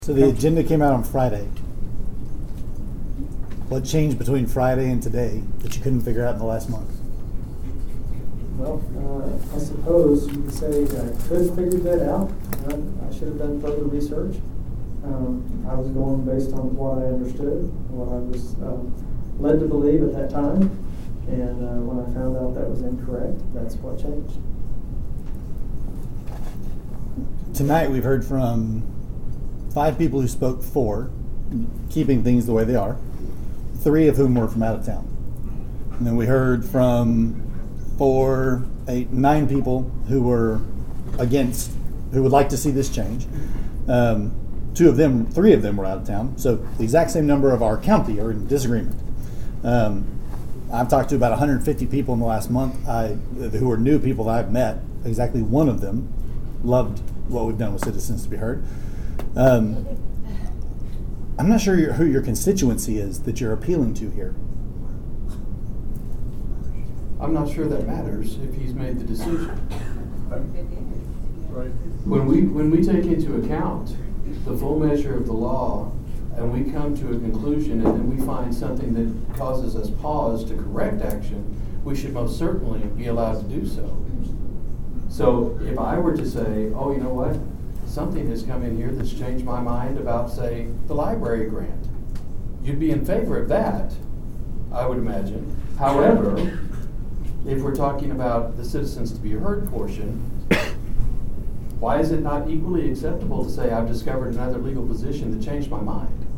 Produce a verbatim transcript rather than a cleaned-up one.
So the agenda came out on Friday. What changed between Friday and today that you couldn't figure out in the last month? Well, uh, I suppose you could say that I could have figured that out. I, I should have done further research. Um, I was going based on what I understood, what I was um, led to believe at that time. And uh, when I found out that was incorrect, that's what changed. Tonight we've heard from five people who spoke for keeping things the way they are, three of whom were from out of town. And then we heard from four, eight, nine people who were against, who would like to see this change. Um, two of them, three of them were out of town. So the exact same number of our county are in disagreement. Um, I've talked to about one hundred fifty people in the last month I, who are new people that I've met. Exactly one of them loved what we've done with Citizens to be Heard. Um, I'm not sure who your constituency is that you're appealing to here. I'm not sure that matters if he's made the decision. Right. When we when we take into account the full measure of the law and we come to a conclusion and then we find something that causes us pause to correct action, we should most certainly be allowed to do so. So if I were to say, oh, you know what? Something has come in here that's changed my mind about, say, the library grant. You'd be in favor of that, I would imagine. However, if we're talking about the Citizens to be Heard portion, why is it not equally acceptable to say I've discovered another legal position that changed my mind?